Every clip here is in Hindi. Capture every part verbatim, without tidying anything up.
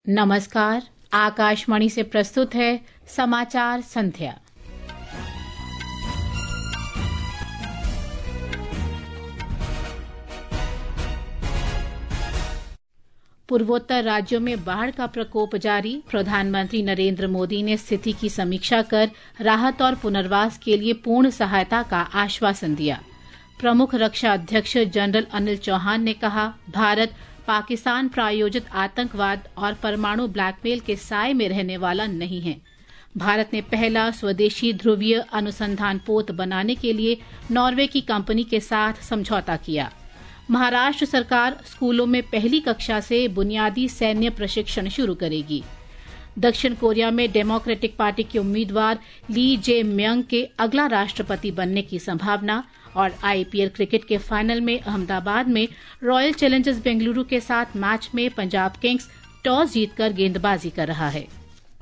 नमस्कार, आकाशवाणी से प्रस्तुत है समाचार संध्या। पूर्वोत्तर राज्यों में बाढ़ का प्रकोप जारी। प्रधानमंत्री नरेंद्र मोदी ने स्थिति की समीक्षा कर राहत और पुनर्वास के लिए पूर्ण सहायता का आश्वासन दिया। प्रमुख रक्षा अध्यक्ष जनरल अनिल चौहान ने कहा, भारत पाकिस्तान प्रायोजित आतंकवाद और परमाणु ब्लैकमेल के साए में रहने वाला नहीं है। भारत ने पहला स्वदेशी ध्रुवीय अनुसंधान पोत बनाने के लिए नॉर्वे की कंपनी के साथ समझौता किया। महाराष्ट्र सरकार स्कूलों में पहली कक्षा से बुनियादी सैन्य प्रशिक्षण शुरू करेगी। दक्षिण कोरिया में डेमोक्रेटिक पार्टी के उम्मीदवार ली जे म्यंग के अगला राष्ट्रपति बनने की संभावना। और आईपीएल क्रिकेट के फाइनल में अहमदाबाद में रॉयल चैलेंजर्स बेंगलुरु के साथ मैच में पंजाब किंग्स टॉस जीतकर गेंदबाजी कर रहा है।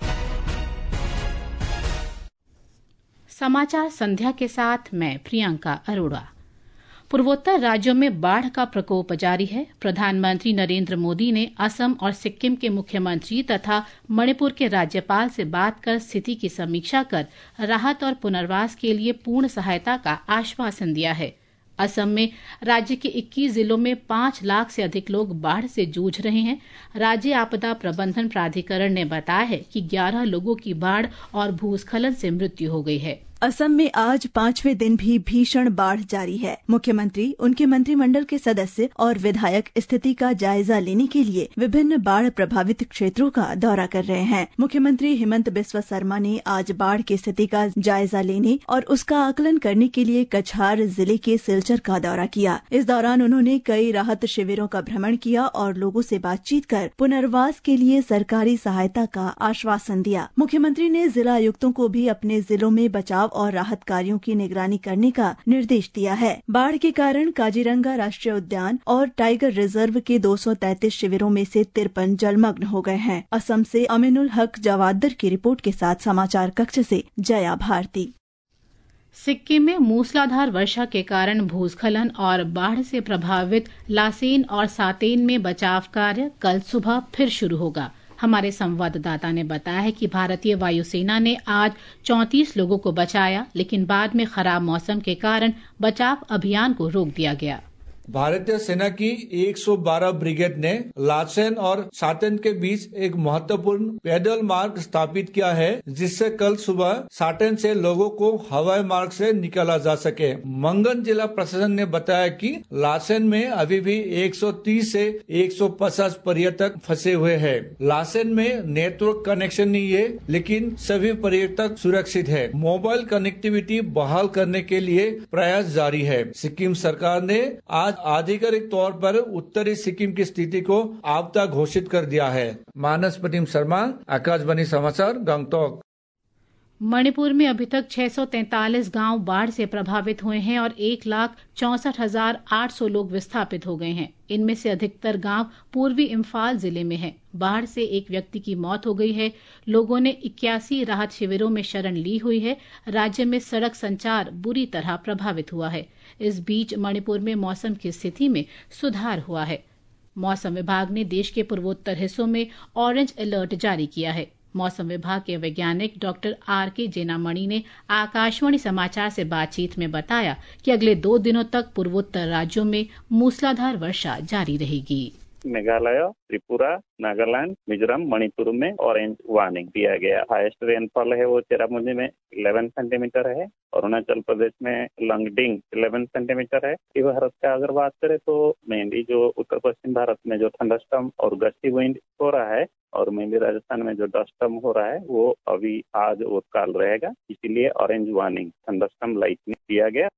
समाचार संध्या के साथ मैं प्रियंका अरोड़ा। पूर्वोत्तर राज्यों में बाढ़ का प्रकोप जारी है। प्रधानमंत्री नरेंद्र मोदी ने असम और सिक्किम के मुख्यमंत्री तथा मणिपुर के राज्यपाल से बात कर स्थिति की समीक्षा कर राहत और पुनर्वास के लिए पूर्ण सहायता का आश्वासन दिया है। असम में राज्य के इक्कीस जिलों में पांच लाख से अधिक लोग बाढ़ से जूझ रहे हैं। राज्य आपदा प्रबंधन प्राधिकरण ने बताया है कि ग्यारह लोगों की बाढ़ और भूस्खलन से मृत्यु हो गई है। असम में आज पांचवें दिन भी भीषण बाढ़ जारी है। मुख्यमंत्री, उनके मंत्रिमंडल के सदस्य और विधायक स्थिति का जायजा लेने के लिए विभिन्न बाढ़ प्रभावित क्षेत्रों का दौरा कर रहे हैं। मुख्यमंत्री हिमंत बिस्वा शर्मा ने आज बाढ़ की स्थिति का जायजा लेने और उसका आकलन करने के लिए कछार जिले के सिलचर का दौरा किया। इस दौरान उन्होंने कई राहत शिविरों का भ्रमण किया और लोगों से बातचीत कर पुनर्वास के लिए सरकारी सहायता का आश्वासन दिया। मुख्यमंत्री ने जिला आयुक्तों को भी अपने जिलों में बचाव और राहत कार्यों की निगरानी करने का निर्देश दिया है। बाढ़ के कारण काजीरंगा राष्ट्रीय उद्यान और टाइगर रिजर्व के दो सौ तैंतीस शिविरों में से तिरपन जलमग्न हो गए हैं। असम से अमीनुल हक जवादर की रिपोर्ट के साथ समाचार कक्ष से जया भारती। सिक्किम में मूसलाधार वर्षा के कारण भूस्खलन और बाढ़ से प्रभावित लासेन और सातेन में बचाव कार्य कल सुबह फिर शुरू होगा। हमारे संवाददाता ने बताया है कि भारतीय वायुसेना ने आज चौंतीस लोगों को बचाया, लेकिन बाद में खराब मौसम के कारण बचाव अभियान को रोक दिया गया। भारतीय सेना की एक सौ बारह ब्रिगेड ने लाचेन और साटेन के बीच एक महत्वपूर्ण पैदल मार्ग स्थापित किया है, जिससे कल सुबह साटेन से लोगों को हवाई मार्ग से निकाला जा सके। मंगन जिला प्रशासन ने बताया कि लाचेन में अभी भी एक सौ तीस से एक सौ पचास पर्यटक फंसे हुए हैं। लाचेन में नेटवर्क कनेक्शन नहीं है, लेकिन सभी पर्यटक सुरक्षित है। मोबाइल कनेक्टिविटी बहाल करने के लिए प्रयास जारी है। सिक्किम सरकार ने आज आधिकारिक तौर पर उत्तरी सिक्किम की स्थिति को आपदा घोषित कर दिया है। मानस प्रतिम शर्मा, आकाशवाणी समाचार, गंगटोक। मणिपुर में अभी तक छह सौ तैंतालीस गांव बाढ़ से प्रभावित हुए हैं और एक लाख चौसठ हजार आठ सौ लोग विस्थापित हो गए हैं। इनमें से अधिकतर गांव पूर्वी इम्फाल जिले में हैं। बाढ़ से एक व्यक्ति की मौत हो गई है। लोगों ने इक्यासी राहत शिविरों में शरण ली हुई है। राज्य में सड़क संचार बुरी तरह प्रभावित हुआ है। इस बीच मणिपुर में मौसम की स्थिति में सुधार हुआ है। मौसम विभाग ने देश के पूर्वोत्तर हिस्सों में ऑरेंज अलर्ट जारी किया है। मौसम विभाग के वैज्ञानिक डॉक्टर आर के जेनामणि ने आकाशवाणी समाचार से बातचीत में बताया कि अगले दो दिनों तक पूर्वोत्तर राज्यों में मूसलाधार वर्षा जारी रहेगी। मेघालय, त्रिपुरा, नागालैंड, मिजोरम, मणिपुर में ऑरेंज वार्निंग दिया गया। हाईएस्ट रेनफॉल है वो चेरापूंजी में ग्यारह सेंटीमीटर है। अरुणाचल प्रदेश में लंगडिंग ग्यारह सेंटीमीटर है। भारत का अगर बात करें तो मेनली जो उत्तर पश्चिम भारत में जो थंडरस्टॉर्म और गस्टी विंड हो रहा है और मेनली राजस्थान में जो डस्टस्टॉर्म हो रहा है वो अभी आज और कल रहेगा, इसीलिए ऑरेंज वार्निंग थंडरस्टॉर्म लाइटनिंग दिया गया।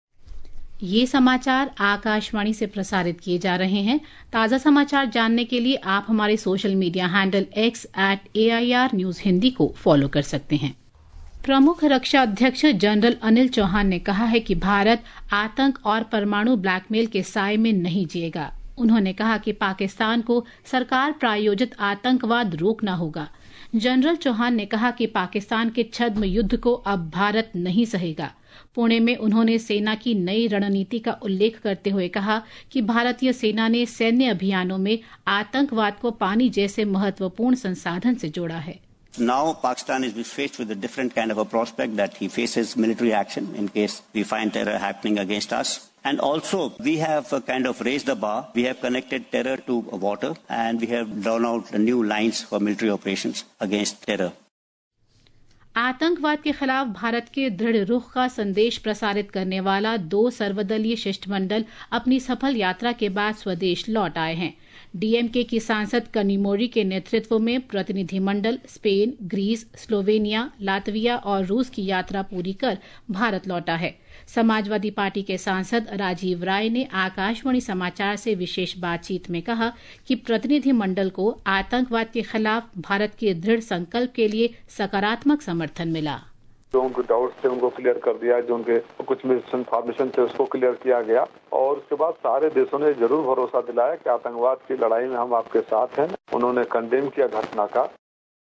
ये समाचार आकाशवाणी से प्रसारित किए जा रहे हैं। ताज़ा समाचार जानने के लिए आप हमारे social media handle X at A I R news Hindi को फॉलो कर सकते हैं। प्रमुख रक्षा अध्यक्ष जनरल अनिल चौहान ने कहा है कि भारत आतंक और परमाणु ब्लैकमेल के साए में नहीं जिएगा। उन्होंने कहा कि पाकिस्तान को सरकार प्रायोजित आतंकवाद रोकना होगा। जनरल चौहान ने कहा कि पाकिस्तान के छद्म युद्ध को अब भारत नहीं सहेगा। पुणे में उन्होंने सेना की नई रणनीति का उल्लेख करते हुए कहा कि भारतीय सेना ने सैन्य अभियानों में आतंकवाद को पानी जैसे महत्वपूर्ण संसाधन से जोड़ा है। Now Pakistan is faced with a different kind of a prospect that he faces military action in case we find terror happening against us. And also we have kind of raised the bar. We have connected terror to water and we have drawn out the new lines for military operations against terror. आतंकवाद के खिलाफ भारत के दृढ़ रुख का संदेश प्रसारित करने वाला दो सर्वदलीय शिष्टमंडल अपनी सफल यात्रा के बाद स्वदेश लौट आए हैं। डीएमके की सांसद कनिमोरी के नेतृत्व में प्रतिनिधिमंडल स्पेन, ग्रीस, स्लोवेनिया, लातविया और रूस की यात्रा पूरी कर भारत लौटा है। समाजवादी पार्टी के सांसद राजीव राय ने आकाशवाणी समाचार से विशेष बातचीत में कहा कि प्रतिनिधिमंडल को आतंकवाद के खिलाफ भारत के दृढ़ संकल्प के लिए सकारात्मक समर्थन मिला। जो उनके डाउट्स थे उनको क्लियर कर दिया, जो उनके कुछ मिसइंफॉर्मेशन थे उसको क्लियर किया गया और उसके बाद सारे देशों ने जरूर भरोसा दिलाया कि आतंकवाद की लड़ाई में हम आपके साथ हैं। उन्होंने कंडेम किया घटना का।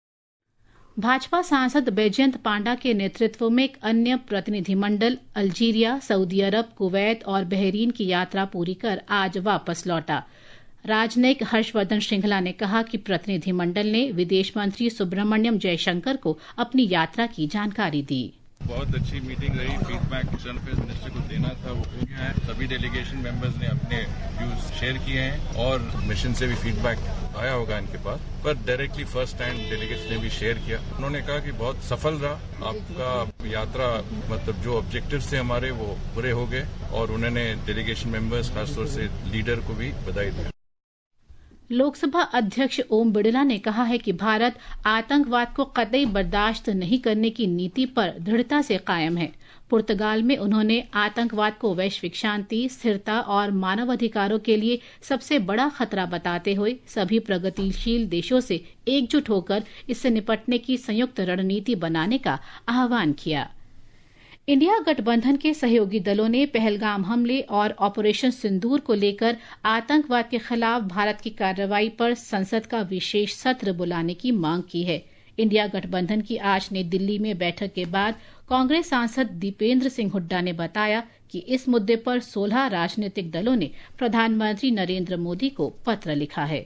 भाजपा सांसद बैजयंत पांडा के नेतृत्व में एक अन्य प्रतिनिधिमंडल अल्जीरिया, सऊदी अरब, कुवैत और बहरीन की यात्रा पूरी कर आज वापस लौटा। राजनयिक हर्षवर्धन श्रृंखला ने कहा कि प्रतिनिधिमंडल ने विदेश मंत्री सुब्रमण्यम जयशंकर को अपनी यात्रा की जानकारी दी। बहुत अच्छी मीटिंग रही। फीडबैक एक्सटर्नल अफेयर्स मिनिस्टर को देना था, वो हो गया है। सभी डेलीगेशन मेंबर्स ने अपने व्यूज शेयर किए हैं और मिशन से भी फीडबैक आया होगा इनके पास, पर डायरेक्टली फर्स्ट टाइम डेलीगेट्स ने भी शेयर किया। उन्होंने कहा कि बहुत सफल रहा आपका यात्रा, मतलब जो ऑब्जेक्टिव्स थे हमारे वो पूरे हो गए और उन्होंने डेलीगेशन मेंबर्स खासतौर से लीडर को भी बधाई दी। लोकसभा अध्यक्ष ओम बिड़ला ने कहा है कि भारत आतंकवाद को कतई बर्दाश्त नहीं करने की नीति पर दृढ़ता से कायम है। पुर्तगाल में उन्होंने आतंकवाद को वैश्विक शांति, स्थिरता और मानवाधिकारों के लिए सबसे बड़ा खतरा बताते हुए सभी प्रगतिशील देशों से एकजुट होकर इससे निपटने की संयुक्त रणनीति बनाने का आह्वान किया। इंडिया गठबंधन के सहयोगी दलों ने पहलगाम हमले और ऑपरेशन सिंदूर को लेकर आतंकवाद के खिलाफ भारत की कार्रवाई पर संसद का विशेष सत्र बुलाने की मांग की है। इंडिया गठबंधन की आज नई दिल्ली में बैठक के बाद कांग्रेस सांसद दीपेंद्र सिंह हुड्डा ने बताया कि इस मुद्दे पर सोलह राजनीतिक दलों ने प्रधानमंत्री नरेंद्र मोदी को पत्र लिखा है।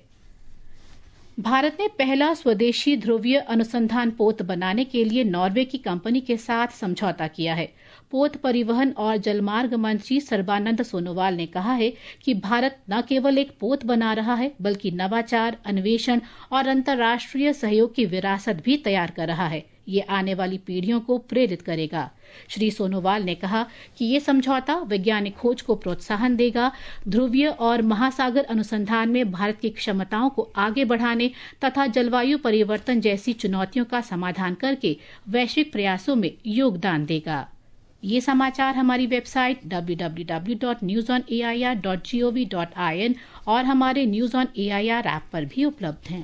भारत ने पहला स्वदेशी ध्रुवीय अनुसंधान पोत बनाने के लिए नॉर्वे की कंपनी के साथ समझौता किया है। पोत परिवहन और जलमार्ग मंत्री सर्बानंद सोनोवाल ने कहा है कि भारत न केवल एक पोत बना रहा है बल्कि नवाचार, अन्वेषण और अंतर्राष्ट्रीय सहयोग की विरासत भी तैयार कर रहा है। ये आने वाली पीढ़ियों को प्रेरित करेगा। श्री सोनोवाल ने कहा कि ये समझौता वैज्ञानिक खोज को प्रोत्साहन देगा, ध्रुवीय और महासागर अनुसंधान में भारत की क्षमताओं को आगे बढ़ाने तथा जलवायु परिवर्तन जैसी चुनौतियों का समाधान करके वैश्विक प्रयासों में योगदान देगा। ये समाचार हमारी website W W W dot news on A I R dot G O V dot I N और हमारे news on A I R app पर भी उपलब्ध हैं।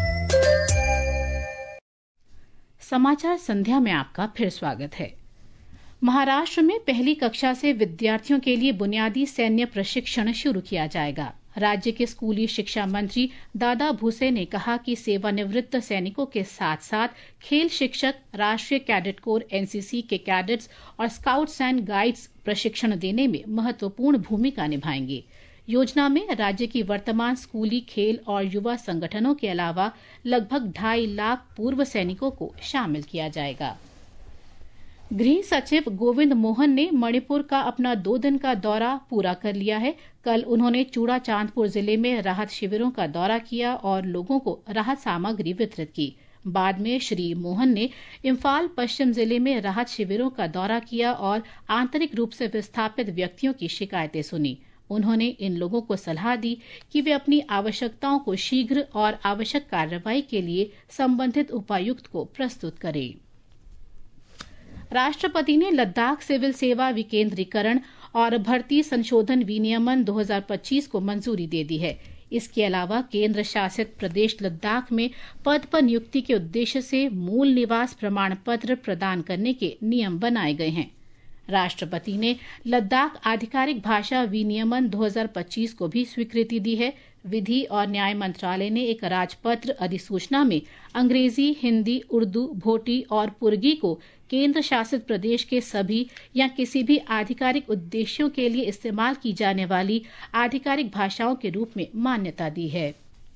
समाचार संध्या में आपका फिर स्वागत है। महाराष्ट्र में पहली कक्षा से विद्यार्थियों के लिए बुनियादी सैन्य प्रशिक्षण शुरू किया जाएगा। राज्य के स्कूली शिक्षा मंत्री दादा भूसे ने कहा कि सेवानिवृत्त सैनिकों के साथ साथ खेल शिक्षक, राष्ट्रीय cadet corps N C C के कैडेट्स और स्काउट्स एंड गाइड्स प्रशिक्षण देने में महत्वपूर्ण भूमिका निभाएंगे। योजना में राज्य की वर्तमान स्कूली, खेल और युवा संगठनों के अलावा लगभग ढाई लाख पूर्व सैनिकों को शामिल किया जाएगा। गृह सचिव गोविंद मोहन ने मणिपुर का अपना दो दिन का दौरा पूरा कर लिया है। कल उन्होंने चूड़ा चांदपुर जिले में राहत शिविरों का दौरा किया और लोगों को राहत सामग्री वितरित की। बाद में श्री मोहन ने इम्फाल पश्चिम जिले में राहत शिविरों का दौरा किया और आंतरिक रूप से विस्थापित व्यक्तियों की शिकायतें सुनी। उन्होंने इन लोगों को सलाह दी कि वे अपनी आवश्यकताओं को शीघ्र और आवश्यक कार्रवाई के लिए संबंधित उपायुक्त को प्रस्तुत करें। राष्ट्रपति ने लद्दाख सिविल सेवा विकेंद्रीकरण और भर्ती संशोधन विनियमन दो हज़ार पच्चीस को मंजूरी दे दी है। इसके अलावा केंद्र शासित प्रदेश लद्दाख में पद पर नियुक्ति के उद्देश्य से मूल निवास प्रमाण पत्र प्रदान करने के नियम बनाए गए हैं। राष्ट्रपति ने लद्दाख आधिकारिक भाषा विनियमन दो हज़ार पच्चीस को भी स्वीकृति दी है। विधि और न्याय मंत्रालय ने एक राजपत्र अधिसूचना में अंग्रेजी, हिंदी, उर्दू, भोटी और पुर्गी को केंद्र शासित प्रदेश के सभी या किसी भी आधिकारिक उद्देश्यों के लिए इस्तेमाल की जाने वाली आधिकारिक भाषाओं के रूप में मान्यता दी है।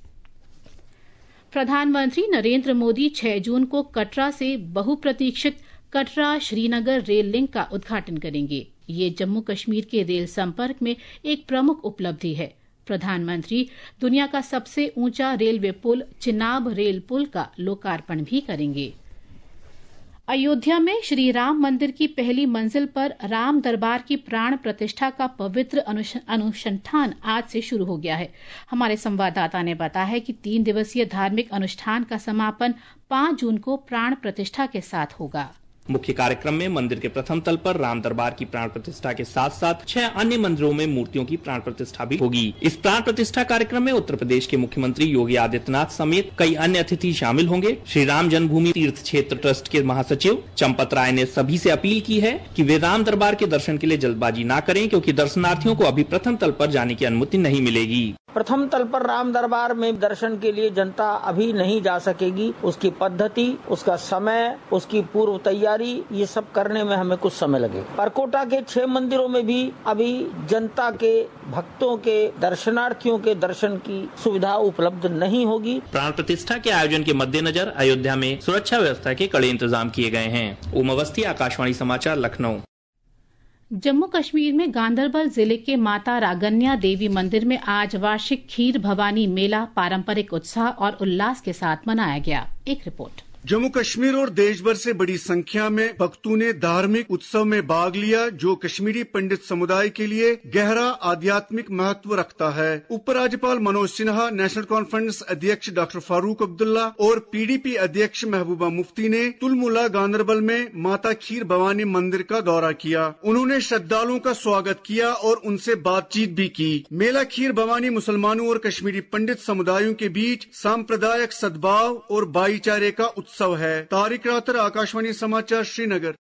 प्रधानमंत्री नरेंद्र मोदी छह जून को कटरा से बहुप्रतीक्षित कटरा श्रीनगर रेल लिंक का उद्घाटन करेंगे। ये जम्मू कश्मीर के रेल संपर्क में एक प्रमुख उपलब्धि है। प्रधानमंत्री दुनिया का सबसे ऊंचा रेलवे पुल चिनाब रेल पुल का लोकार्पण भी करेंगे। अयोध्या में श्री राम मंदिर की पहली मंजिल पर राम दरबार की प्राण प्रतिष्ठा का पवित्र अनुष्ठान आज से शुरू हो गया है। हमारे संवाददाता ने बताया है कि तीन दिवसीय धार्मिक अनुष्ठान का समापन पाँच जून को प्राण प्रतिष्ठा के साथ होगा। मुख्य कार्यक्रम में मंदिर के प्रथम तल पर राम दरबार की प्राण प्रतिष्ठा के साथ साथ छह अन्य मंदिरों में मूर्तियों की प्राण प्रतिष्ठा भी होगी। इस प्राण प्रतिष्ठा कार्यक्रम में उत्तर प्रदेश के मुख्यमंत्री योगी आदित्यनाथ समेत कई अन्य अतिथि शामिल होंगे। श्री राम जन्मभूमि तीर्थ क्षेत्र ट्रस्ट के महासचिव चंपत राय ने सभी से अपील की है कि वे राम दरबार के दर्शन के लिए जल्दबाजी न करें, क्योंकि दर्शनार्थियों को अभी प्रथम तल पर जाने की अनुमति नहीं मिलेगी। प्रथम तल पर राम दरबार में दर्शन के लिए जनता अभी नहीं जा सकेगी। उसकी पद्धति, उसका समय, उसकी पूर्व तैयारी, ये सब करने में हमें कुछ समय लगेगा। परकोटा के छह मंदिरों में भी अभी जनता के, भक्तों के, दर्शनार्थियों के दर्शन की सुविधा उपलब्ध नहीं होगी। प्राण प्रतिष्ठा के आयोजन के मद्देनजर अयोध्या में सुरक्षा व्यवस्था के कड़े इंतजाम किए गए हैं। ओम अवस्थी, आकाशवाणी समाचार, लखनऊ। जम्मू कश्मीर में गांदरबल जिले के माता रागन्या देवी मंदिर में आज वार्षिक खीर भवानी मेला पारंपरिक उत्साह और उल्लास के साथ मनाया गया। एक रिपोर्ट। जम्मू कश्मीर और देश भर से बड़ी संख्या में भक्तों ने धार्मिक उत्सव में भाग लिया, जो कश्मीरी पंडित समुदाय के लिए गहरा आध्यात्मिक महत्व रखता है। उपराज्यपाल मनोज सिन्हा, नेशनल कॉन्फ्रेंस अध्यक्ष डॉक्टर फारूक अब्दुल्ला और पीडीपी अध्यक्ष महबूबा मुफ्ती ने तुलमुला गांदरबल में माता खीर भवानी मंदिर का दौरा किया। उन्होंने श्रद्धालुओं का स्वागत किया और उनसे बातचीत भी की। मेला खीर भवानी मुसलमानों और कश्मीरी पंडित समुदायों के बीच सांप्रदायिक सद्भाव और भाईचारे का उत्सव है। तारिक रातर, आकाशवाणी समाचार, श्रीनगर।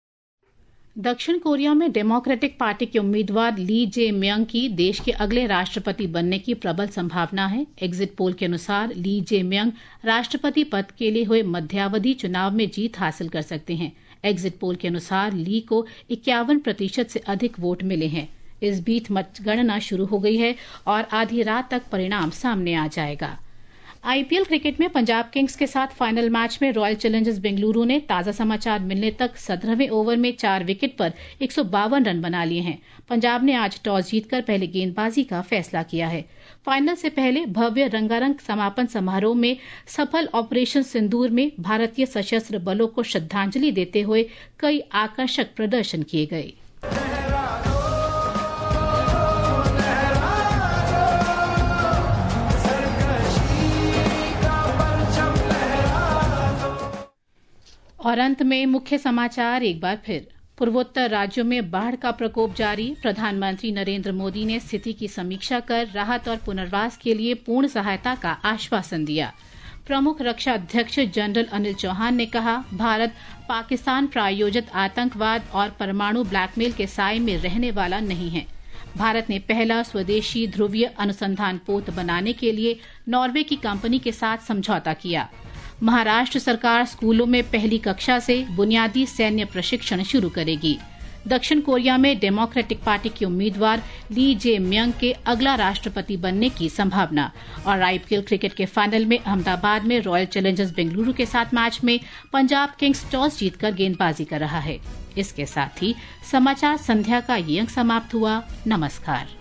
दक्षिण कोरिया में डेमोक्रेटिक पार्टी के उम्मीदवार ली जे म्यंग की देश के अगले राष्ट्रपति बनने की प्रबल संभावना है। एग्जिट पोल के अनुसार ली जे म्यंग राष्ट्रपति पद के लिए हुए मध्यावधि चुनाव में जीत हासिल कर सकते हैं। एग्जिट पोल के अनुसार ली को इक्यावन प्रतिशत से अधिक वोट मिले हैं। इस बीच मतगणना शुरू हो गई है और आधी रात तक परिणाम सामने आ जाएगा। आईपीएल क्रिकेट में पंजाब किंग्स के साथ फाइनल मैच में रॉयल चैलेंजर्स बेंगलुरु ने ताजा समाचार मिलने तक सत्रहवें ओवर में चार विकेट पर एक सौ बावन रन बना लिए हैं। पंजाब ने आज टॉस जीतकर पहले गेंदबाजी का फैसला किया है। फाइनल से पहले भव्य रंगारंग समापन समारोह में सफल ऑपरेशन सिंदूर में भारतीय सशस्त्र बलों को श्रद्धांजलि देते हुए कई आकर्षक प्रदर्शन किए गए। और अंत में मुख्य समाचार एक बार फिर। पूर्वोत्तर राज्यों में बाढ़ का प्रकोप जारी। प्रधानमंत्री नरेंद्र मोदी ने स्थिति की समीक्षा कर राहत और पुनर्वास के लिए पूर्ण सहायता का आश्वासन दिया। प्रमुख रक्षा अध्यक्ष जनरल अनिल चौहान ने कहा, भारत पाकिस्तान प्रायोजित आतंकवाद और परमाणु ब्लैकमेल के साए में रहने वाला नहीं है। भारत ने पहला स्वदेशी ध्रुवीय अनुसंधान पोत बनाने के लिए नॉर्वे की कंपनी के साथ समझौता किया। महाराष्ट्र सरकार स्कूलों में पहली कक्षा से बुनियादी सैन्य प्रशिक्षण शुरू करेगी। दक्षिण कोरिया में डेमोक्रेटिक पार्टी के उम्मीदवार ली जे म्यंग के अगला राष्ट्रपति बनने की संभावना। और आईपीएल क्रिकेट के फाइनल में अहमदाबाद में रॉयल चैलेंजर्स बेंगलुरु के साथ मैच में पंजाब किंग्स टॉस जीतकर गेंदबाजी कर रहा है। इसके साथ ही समाचार संध्या का ये अंक समाप्त हुआ। नमस्कार।